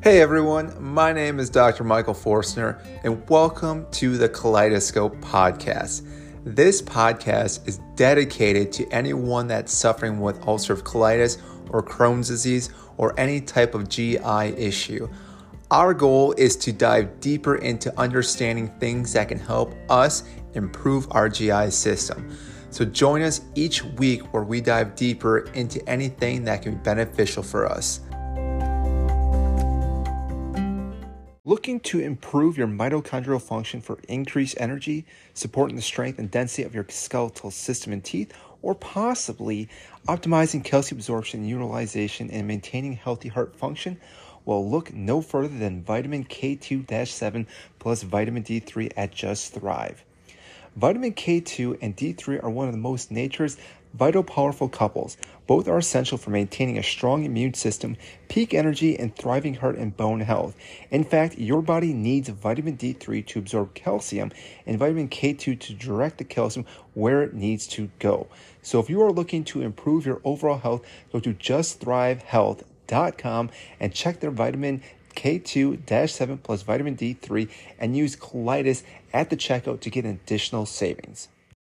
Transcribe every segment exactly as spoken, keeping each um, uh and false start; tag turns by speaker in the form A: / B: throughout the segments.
A: Hey everyone, my name is Doctor Michael Forstner, and welcome to the Kaleidoscope Podcast. This podcast is dedicated to anyone that's suffering with ulcerative colitis or Crohn's disease or any type of G I issue. Our goal is to dive deeper into understanding things that can help us improve our G I system. So join us each week where we dive deeper into anything that can be beneficial for us. Looking to improve your mitochondrial function for increased energy, supporting the strength and density of your skeletal system and teeth, or possibly optimizing calcium absorption and utilization and maintaining healthy heart function? Well, look no further than vitamin K two dash seven plus vitamin D three at Just Thrive. Vitamin K two and D three are one of the most nature's vital, powerful couples. Both are essential for maintaining a strong immune system, peak energy, and thriving heart and bone health. In fact, your body needs vitamin D three to absorb calcium and vitamin K two to direct the calcium where it needs to go. So if you are looking to improve your overall health, go to just thrive health dot com and check their vitamin K two dash seven plus vitamin D three and use Colitis at the checkout to get additional savings.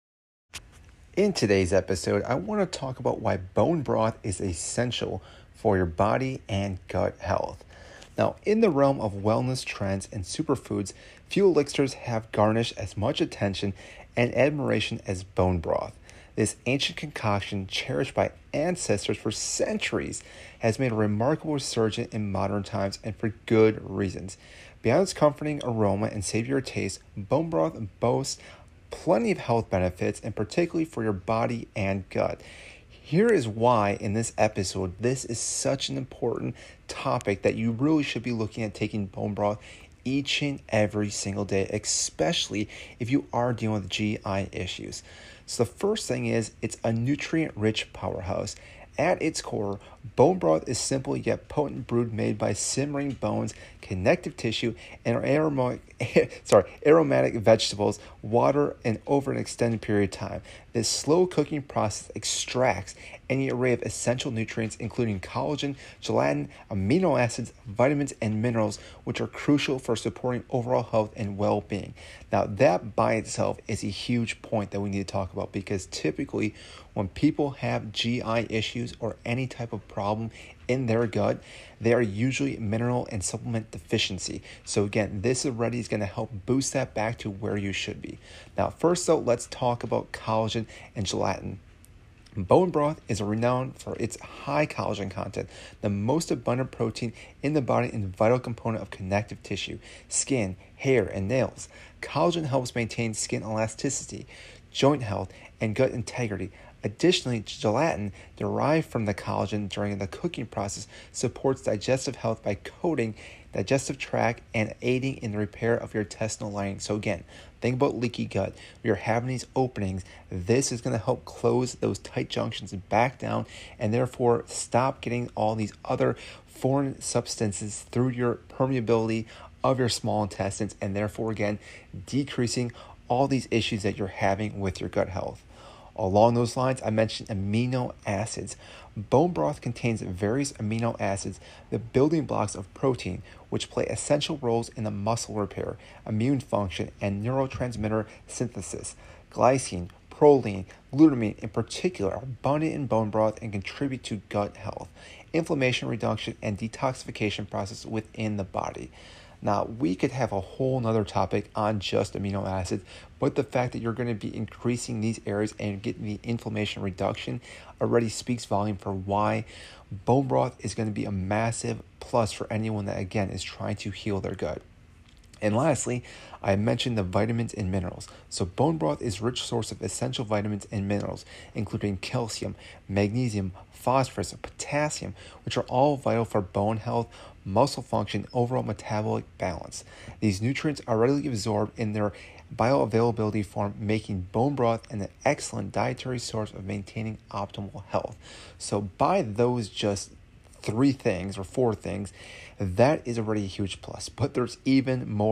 A: In today's episode, I want to talk about why bone broth is essential for your body and gut health. Now, in the realm of wellness trends and superfoods, few elixirs have garnished as much attention and admiration as bone broth. This ancient concoction, cherished by ancestors for centuries, has made a remarkable resurgence in modern times and for good reasons. Beyond its comforting aroma and savory taste, bone broth boasts plenty of health benefits, and particularly for your body and gut. Here is why in this episode, this is such an important topic that you really should be looking at taking bone broth each and every single day, especially if you are dealing with G I issues. So the first thing is it's a nutrient-rich powerhouse. At its core, bone broth is simple yet potent brood made by simmering bones, connective tissue, and aromatic, sorry, aromatic vegetables, water, and over an extended period of time. This slow cooking process extracts any array of essential nutrients, including collagen, gelatin, amino acids, vitamins, and minerals, which are crucial for supporting overall health and well-being. Now, that by itself is a huge point that we need to talk about, because typically when people have G I issues or any type of problem in their gut, they are usually mineral and supplement deficiency. So again, this already is going to help boost that back to where you should be. Now, first though, let's talk about collagen and gelatin. Bone broth is renowned for its high collagen content, the most abundant protein in the body and vital component of connective tissue, skin, hair, and nails. Collagen helps maintain skin elasticity, joint health, and gut integrity. Additionally, gelatin, derived from the collagen during the cooking process, supports digestive health by coating digestive tract and aiding in the repair of your intestinal lining. So again, think about leaky gut. You're having these openings. This is going to help close those tight junctions back down and therefore stop getting all these other foreign substances through your permeability of your small intestines, and therefore again, decreasing all these issues that you're having with your gut health. Along those lines, I mentioned amino acids. Bone broth contains various amino acids, the building blocks of protein, which play essential roles in the muscle repair, immune function, and neurotransmitter synthesis. Glycine, proline, glutamine in particular are abundant in bone broth and contribute to gut health, inflammation reduction, and detoxification process within the body. Now, we could have a whole nother topic on just amino acids, but the fact that you're going to be increasing these areas and getting the inflammation reduction already speaks volume for why bone broth is going to be a massive plus for anyone that, again, is trying to heal their gut. And lastly, I mentioned the vitamins and minerals. So bone broth is a rich source of essential vitamins and minerals, including calcium, magnesium, phosphorus, and potassium, which are all vital for bone health, muscle function, overall metabolic balance. These nutrients are readily absorbed in their bioavailability form, making bone broth an excellent dietary source of maintaining optimal health. So by those just three things or four things, that is already a huge plus. But there's even more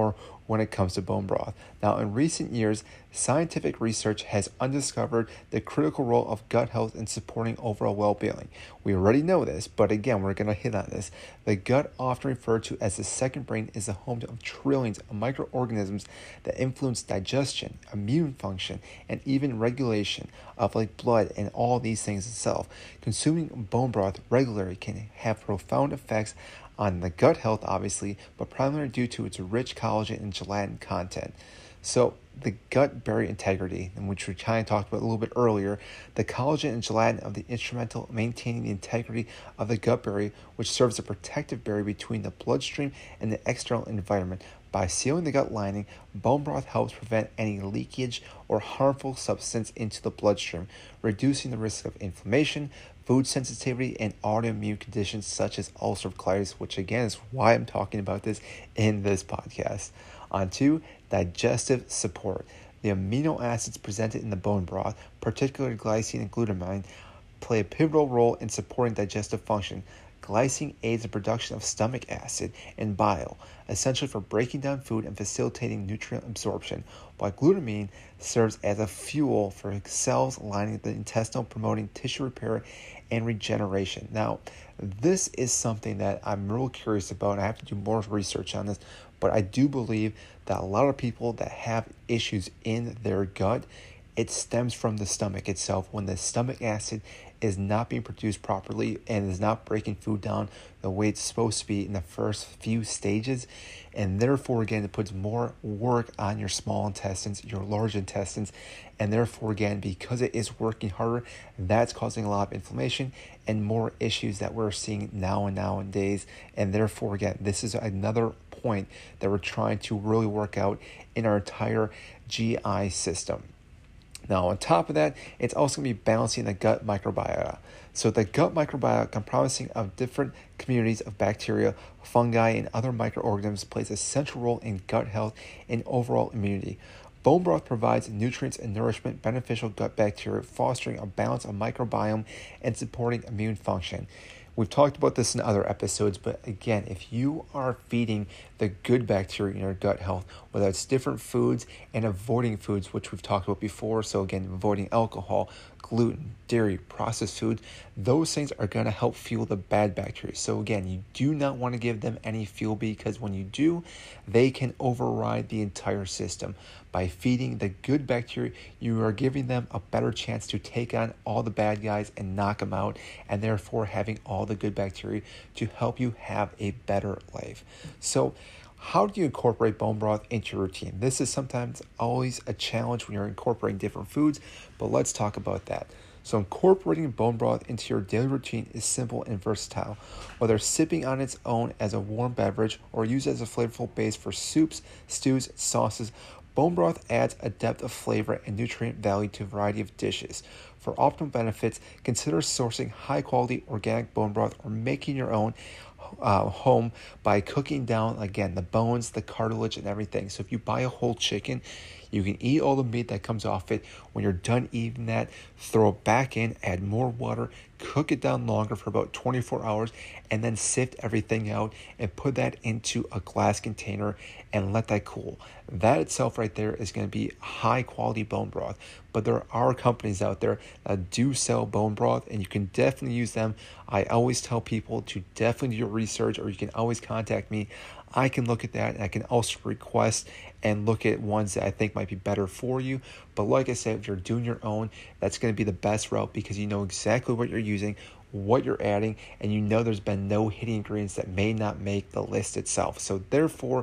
A: when it comes to bone broth. Now, in recent years, scientific research has undiscovered the critical role of gut health in supporting overall well-being. We already know this, but again, we're going to hit on this. The gut, often referred to as the second brain, is the home of trillions of microorganisms that influence digestion, immune function, and even regulation of like blood and all these things itself. Consuming bone broth regularly can have profound effects on the gut health, obviously, but primarily due to its rich collagen and gelatin content. So the gut barrier integrity, in which we kind of talked about a little bit earlier, the collagen and gelatin are the instrumental in maintaining the integrity of the gut barrier, which serves as a protective barrier between the bloodstream and the external environment. By sealing the gut lining, bone broth helps prevent any leakage or harmful substance into the bloodstream, reducing the risk of inflammation, food sensitivity, and autoimmune conditions such as ulcerative colitis, which again is why I'm talking about this in this podcast. On to digestive support. The amino acids presented in the bone broth, particularly glycine and glutamine, play a pivotal role in supporting digestive function. Glycine aids the production of stomach acid and bile, essential for breaking down food and facilitating nutrient absorption, while glutamine serves as a fuel for cells lining the intestine, promoting tissue repair and regeneration. Now, this is something that I'm real curious about, and I have to do more research on this, but I do believe that a lot of people that have issues in their gut, it stems from the stomach itself. When the stomach acid is not being produced properly and is not breaking food down the way it's supposed to be in the first few stages, and therefore again it puts more work on your small intestines, your large intestines, and therefore again because it is working harder, that's causing a lot of inflammation and more issues that we're seeing now and nowadays. And therefore again, this is another point that we're trying to really work out in our entire G I system. Now, on top of that, it's also going to be balancing the gut microbiota. So the gut microbiota, comprising of different communities of bacteria, fungi, and other microorganisms, plays a central role in gut health and overall immunity. Bone broth provides nutrients and nourishment, beneficial gut bacteria, fostering a balance of microbiome and supporting immune function. We've talked about this in other episodes, but again, if you are feeding the good bacteria in your gut health, whether it's different foods and avoiding foods, which we've talked about before, so again, avoiding alcohol, gluten, dairy, processed foods, those things are going to help fuel the bad bacteria. So again, you do not want to give them any fuel, because when you do, they can override the entire system. By feeding the good bacteria, you are giving them a better chance to take on all the bad guys and knock them out, and therefore having all the good bacteria to help you have a better life. So how do you incorporate bone broth into your routine? This is sometimes always a challenge when you're incorporating different foods, but let's talk about that. So incorporating bone broth into your daily routine is simple and versatile. Whether sipping on its own as a warm beverage or used as a flavorful base for soups, stews, sauces, bone broth adds a depth of flavor and nutrient value to a variety of dishes. For optimal benefits, consider sourcing high-quality organic bone broth or making your own uh, home by cooking down, again, the bones, the cartilage, and everything. So if you buy a whole chicken, you can eat all the meat that comes off it. When you're done eating that, throw it back in, add more water, cook it down longer for about twenty-four hours, and then sift everything out and put that into a glass container and let that cool. That itself right there is going to be high quality bone broth. But there are companies out there that do sell bone broth, and you can definitely use them. I always tell people to definitely do your research, or you can always contact me. I can look at that, and I can also request and look at ones that I think might be better for you. But like I said, if you're doing your own, that's going to be the best route, because you know exactly what you're using, what you're adding, and you know there's been no hidden ingredients that may not make the list itself. So therefore,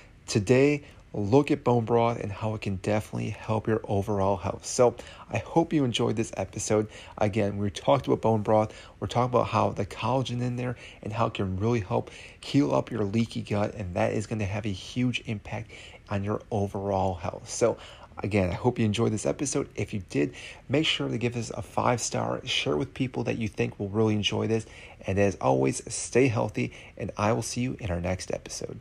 A: today, look at bone broth and how it can definitely help your overall health. So I hope you enjoyed this episode. Again, we talked about bone broth. We're talking about how the collagen in there and how it can really help heal up your leaky gut, and that is going to have a huge impact on your overall health. So again, I hope you enjoyed this episode. If you did, make sure to give us a five star, share it with people that you think will really enjoy this. And as always, stay healthy, and I will see you in our next episode.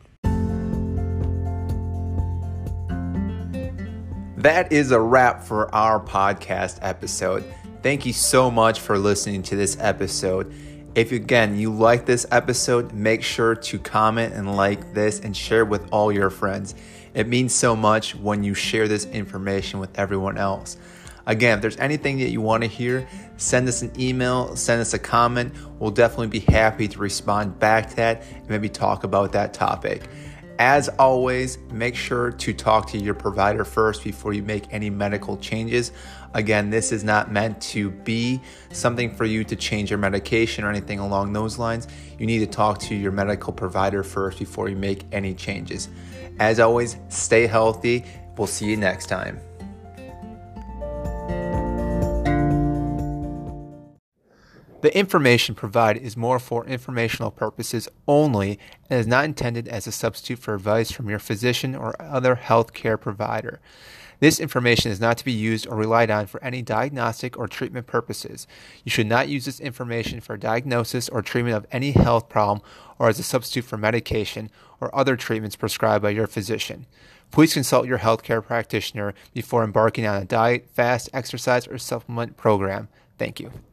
A: That is a wrap for our podcast episode. Thank you so much for listening to this episode. If, again, you like this episode, make sure to comment and like this and share with all your friends. It means so much when you share this information with everyone else. Again, if there's anything that you want to hear, send us an email, send us a comment. We'll definitely be happy to respond back to that and maybe talk about that topic. As always, make sure to talk to your provider first before you make any medical changes. Again, this is not meant to be something for you to change your medication or anything along those lines. You need to talk to your medical provider first before you make any changes. As always, stay healthy. We'll see you next time. The information provided is more for informational purposes only and is not intended as a substitute for advice from your physician or other healthcare provider. This information is not to be used or relied on for any diagnostic or treatment purposes. You should not use this information for diagnosis or treatment of any health problem or as a substitute for medication or other treatments prescribed by your physician. Please consult your healthcare practitioner before embarking on a diet, fast, exercise, or supplement program. Thank you.